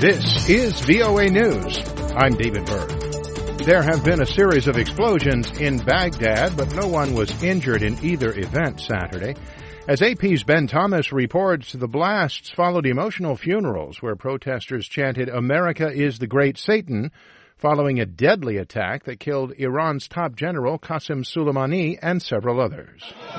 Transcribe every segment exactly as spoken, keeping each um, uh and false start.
This is V O A News. I'm David Byrd. There have been a series of explosions in Baghdad, but no one was injured in either event Saturday. As A P's Ben Thomas reports, the blasts followed emotional funerals where protesters chanted, "America is the great Satan," following a deadly attack that killed Iran's top general Qasem Soleimani and several others.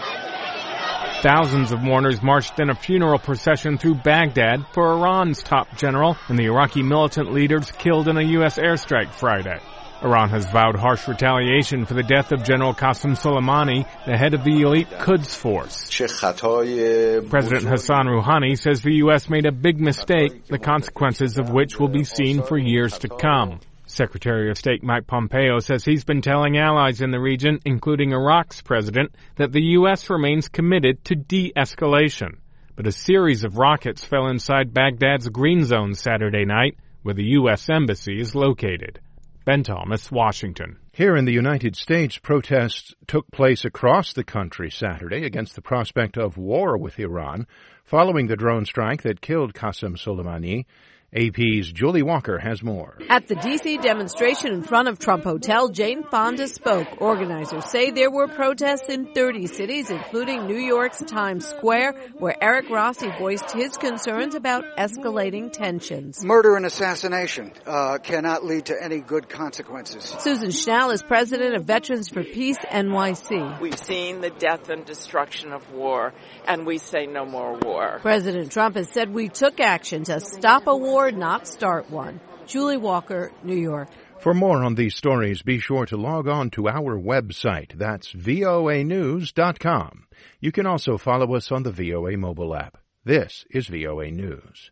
Thousands of mourners marched in a funeral procession through Baghdad for Iran's top general and the Iraqi militant leaders killed in a U S airstrike Friday. Iran has vowed harsh retaliation for the death of General Qasem Soleimani, the head of the elite Quds force. President Hassan Rouhani says the U S made a big mistake, the consequences of which will be seen for years to come. Secretary of State Mike Pompeo says he's been telling allies in the region, including Iraq's president, that the U S remains committed to de-escalation. But a series of rockets fell inside Baghdad's Green Zone Saturday night, where the U S Embassy is located. Ben Thomas, Washington. Here in the United States, protests took place across the country Saturday against the prospect of war with Iran, following the drone strike that killed Qasem Soleimani. A P's Julie Walker has more. At the D C demonstration in front of Trump Hotel, Jane Fonda spoke. Organizers say there were protests in thirty cities, including New York's Times Square, where Eric Rossi voiced his concerns about escalating tensions. Murder and assassination uh, cannot lead to any good consequences. Susan Schnall is president of Veterans for Peace N Y C. We've seen the death and destruction of war, and we say no more war. President Trump has said we took action to stop a war, not start one. Julie Walker, New York. For more on these stories, be sure to log on to our website. That's V O A news dot com. You can also follow us on the V O A mobile app. This is V O A News.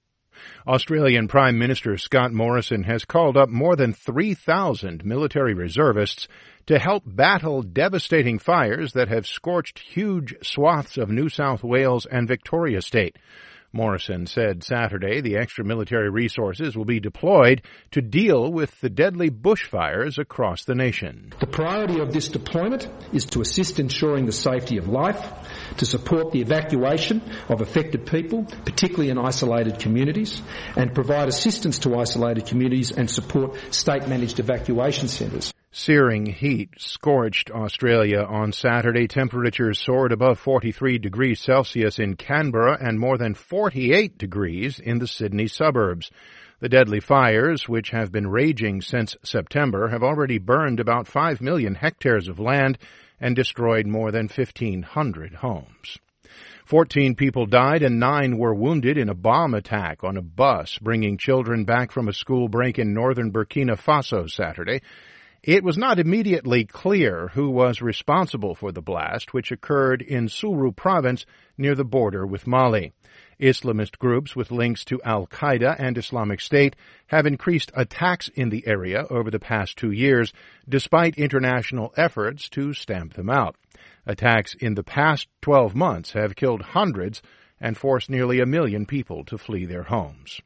Australian Prime Minister Scott Morrison has called up more than three thousand military reservists to help battle devastating fires that have scorched huge swaths of New South Wales and Victoria State. Morrison said Saturday the extra military resources will be deployed to deal with the deadly bushfires across the nation. The priority of this deployment is to assist ensuring the safety of life, to support the evacuation of affected people, particularly in isolated communities, and provide assistance to isolated communities and support state-managed evacuation centres. Searing heat scorched Australia on Saturday. Temperatures soared above forty-three degrees Celsius in Canberra and more than forty-eight degrees in the Sydney suburbs. The deadly fires, which have been raging since September, have already burned about five million hectares of land and destroyed more than fifteen hundred homes. Fourteen people died and nine were wounded in a bomb attack on a bus bringing children back from a school break in northern Burkina Faso Saturday. It was not immediately clear who was responsible for the blast, which occurred in Suru province near the border with Mali. Islamist groups with links to Al-Qaeda and Islamic State have increased attacks in the area over the past two years, despite international efforts to stamp them out. Attacks in the past twelve months have killed hundreds and forced nearly a million people to flee their homes.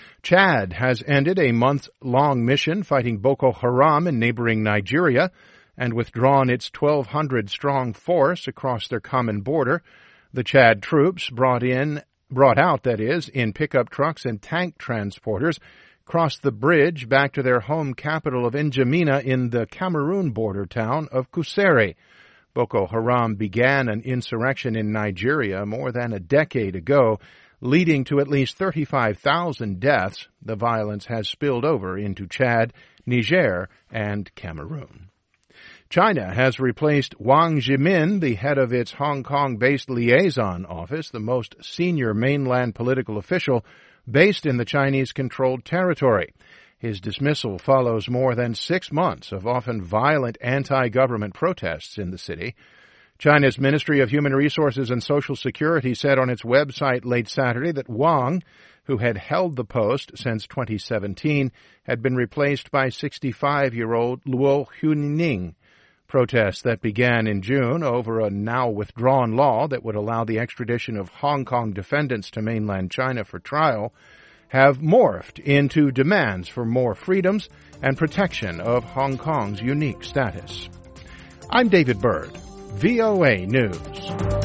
Chad has ended a month-long mission fighting Boko Haram in neighboring Nigeria and withdrawn its twelve hundred strong force across their common border. The Chad troops brought in, brought out, that is, in pickup trucks and tank transporters, crossed the bridge back to their home capital of N'Djamena in the Cameroon border town of Kusere. Boko Haram began an insurrection in Nigeria more than a decade ago, leading to at least thirty-five thousand deaths. The violence has spilled over into Chad, Niger, and Cameroon. China has replaced Wang Zhimin, the head of its Hong Kong-based liaison office, the most senior mainland political official based in the Chinese-controlled territory. His dismissal follows more than six months of often violent anti-government protests in the city. China's Ministry of Human Resources and Social Security said on its website late Saturday that Wang, who had held the post since twenty seventeen, had been replaced by sixty-five-year-old Luo Huining. Protests that began in June over a now-withdrawn law that would allow the extradition of Hong Kong defendants to mainland China for trial have morphed into demands for more freedoms and protection of Hong Kong's unique status. I'm David Byrd, V O A News.